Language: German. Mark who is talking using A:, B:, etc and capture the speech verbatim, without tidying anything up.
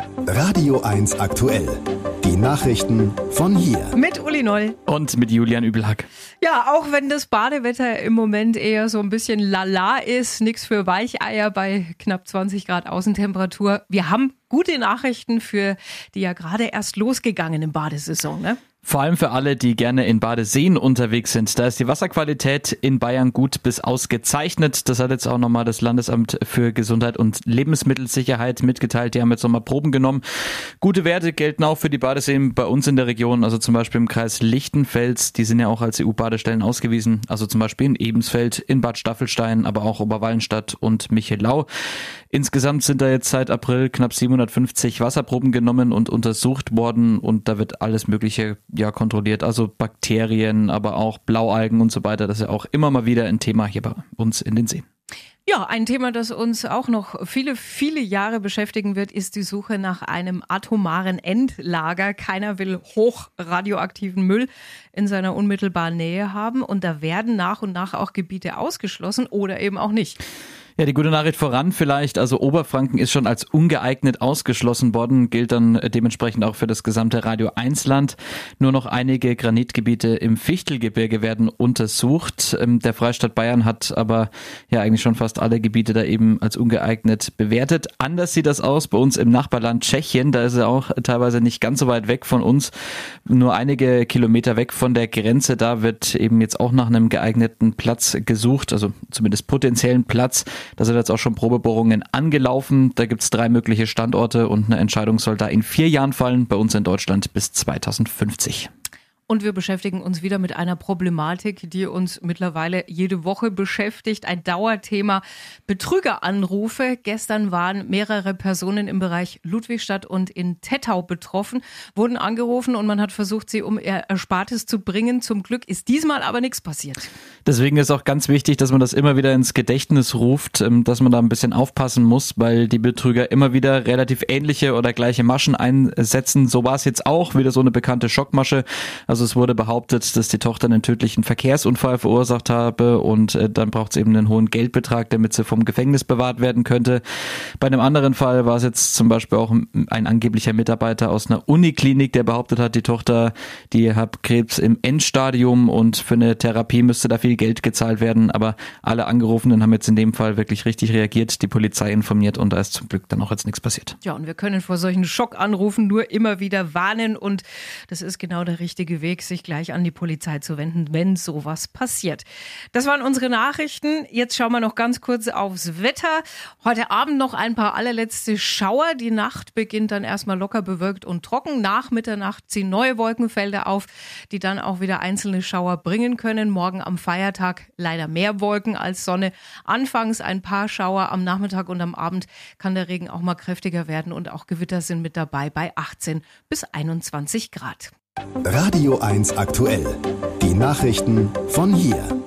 A: Radio eins aktuell. Die Nachrichten von hier.
B: Mit Uli Noll.
C: Und mit Julian Übelhack.
B: Ja, auch wenn das Badewetter im Moment eher so ein bisschen lala ist, nichts für Weicheier bei knapp zwanzig Grad Außentemperatur. Wir haben gute Nachrichten für die ja gerade erst losgegangene Badesaison, ne?
C: Vor allem für alle, die gerne in Badeseen unterwegs sind. Da ist die Wasserqualität in Bayern gut bis ausgezeichnet. Das hat jetzt auch nochmal das Landesamt für Gesundheit und Lebensmittelsicherheit mitgeteilt. Die haben jetzt nochmal Proben genommen. Gute Werte gelten auch für die Badeseen bei uns in der Region, also zum Beispiel im Kreis Lichtenfels. Die sind ja auch als E U-Badestellen ausgewiesen. Also zum Beispiel in Ebensfeld, in Bad Staffelstein, aber auch Oberwallenstadt und Michelau. Insgesamt sind da jetzt seit April knapp siebenhundertfünfzig Wasserproben genommen und untersucht worden. Und da wird alles Mögliche ja kontrolliert, also Bakterien, aber auch Blaualgen und so weiter. Das ist ja auch immer mal wieder ein Thema hier bei uns in den Seen.
B: Ja, ein Thema, das uns auch noch viele, viele Jahre beschäftigen wird, ist die Suche nach einem atomaren Endlager. Keiner will hochradioaktiven Müll in seiner unmittelbaren Nähe haben und da werden nach und nach auch Gebiete ausgeschlossen oder eben auch nicht.
C: Ja, die gute Nachricht voran vielleicht, also Oberfranken ist schon als ungeeignet ausgeschlossen worden, gilt dann dementsprechend auch für das gesamte Radio eins Land. Nur noch einige Granitgebiete im Fichtelgebirge werden untersucht. Der Freistaat Bayern hat aber ja eigentlich schon fast alle Gebiete da eben als ungeeignet bewertet. Anders sieht das aus bei uns im Nachbarland Tschechien, da ist er auch teilweise nicht ganz so weit weg von uns, nur einige Kilometer weg von der Grenze. Da wird eben jetzt auch nach einem geeigneten Platz gesucht, also zumindest potenziellen Platz. Da sind jetzt auch schon Probebohrungen angelaufen. Da gibt es drei mögliche Standorte und eine Entscheidung soll da in vier Jahren fallen. Bei uns in Deutschland bis zweitausendfünfzig.
B: Und wir beschäftigen uns wieder mit einer Problematik, die uns mittlerweile jede Woche beschäftigt. Ein Dauerthema: Betrügeranrufe. Gestern waren mehrere Personen im Bereich Ludwigstadt und in Tettau betroffen, wurden angerufen und man hat versucht, sie um ihr Erspartes zu bringen. Zum Glück ist diesmal aber nichts passiert.
C: Deswegen ist auch ganz wichtig, dass man das immer wieder ins Gedächtnis ruft, dass man da ein bisschen aufpassen muss, weil die Betrüger immer wieder relativ ähnliche oder gleiche Maschen einsetzen. So war es jetzt auch, wieder so eine bekannte Schockmasche. Also es wurde behauptet, dass die Tochter einen tödlichen Verkehrsunfall verursacht habe und äh, dann braucht es eben einen hohen Geldbetrag, damit sie vom Gefängnis bewahrt werden könnte. Bei einem anderen Fall war es jetzt zum Beispiel auch ein angeblicher Mitarbeiter aus einer Uniklinik, der behauptet hat, die Tochter, die hat Krebs im Endstadium und für eine Therapie müsste da viel Geld gezahlt werden. Aber alle Angerufenen haben jetzt in dem Fall wirklich richtig reagiert, die Polizei informiert und da ist zum Glück dann auch jetzt nichts passiert.
B: Ja, und wir können vor solchen Schockanrufen nur immer wieder warnen und das ist genau der richtige Weg, sich gleich an die Polizei zu wenden, wenn sowas passiert. Das waren unsere Nachrichten. Jetzt schauen wir noch ganz kurz aufs Wetter. Heute Abend noch ein paar allerletzte Schauer. Die Nacht beginnt dann erstmal locker bewölkt und trocken. Nach Mitternacht ziehen neue Wolkenfelder auf, die dann auch wieder einzelne Schauer bringen können. Morgen am Feiertag leider mehr Wolken als Sonne. Anfangs ein paar Schauer, am Nachmittag und am Abend kann der Regen auch mal kräftiger werden und auch Gewitter sind mit dabei bei achtzehn bis einundzwanzig Grad.
A: Radio eins aktuell. Die Nachrichten von hier.